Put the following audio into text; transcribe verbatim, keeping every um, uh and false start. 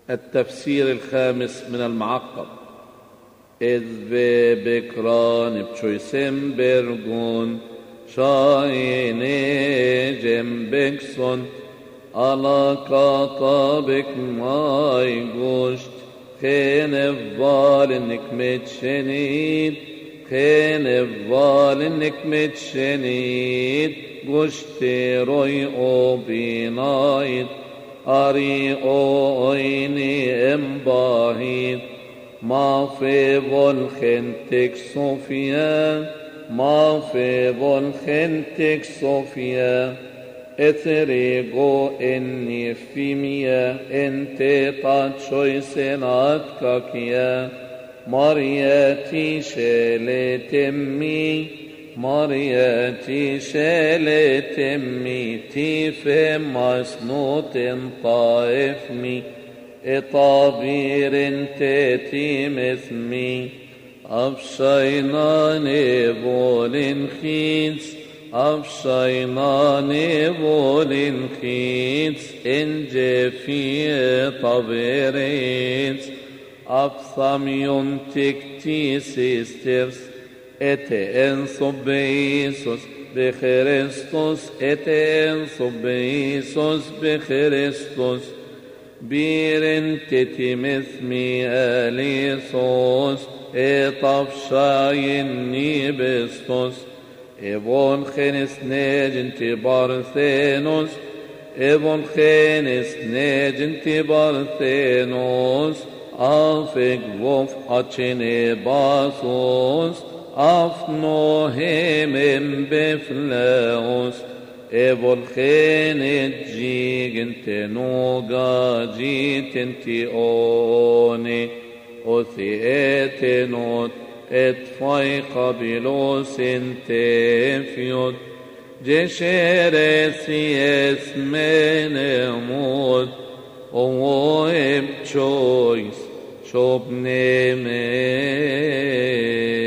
التفسير الخامس من المعقب. إذ بكران بشويسم برغون شايني جنبكسون على كاطابك ماي قشت خين فالنك متشنيد خين فالنك متشنيد قشت روي او بينايد أري أويني إمباهيد ما في فولخنتك صوفيا ما في فولخنتك صوفيا إثريغو إني فيميا إنت تاتشوي سنات كاكيا مرياتي شلتمي مرياتي شلتمي تيف مسنوت طائفمي إطابير تتي مثمي أفشيناني بولن خيس أفشيناني بولن خيس إنجي في طبيريس أفثم ينتك تيسيسترس إتئن صبيسوس بخريستوس إتئن صبيسوس بخريستوس بيرن تتمثمي أليسوس إطفشاين نيبستوس إبون خينس نيجن تبارثينوس إبون خينس نيجن تبارثينوس أفق وف أتشني باسوس أفنوهم بفلاوس إبو الخين جيجن تنوغا جيتن تيوني أثي إتنوت إتفاي قبلوس تفيد جشيرسي اسمين موت وويب تشويس شوب نيمين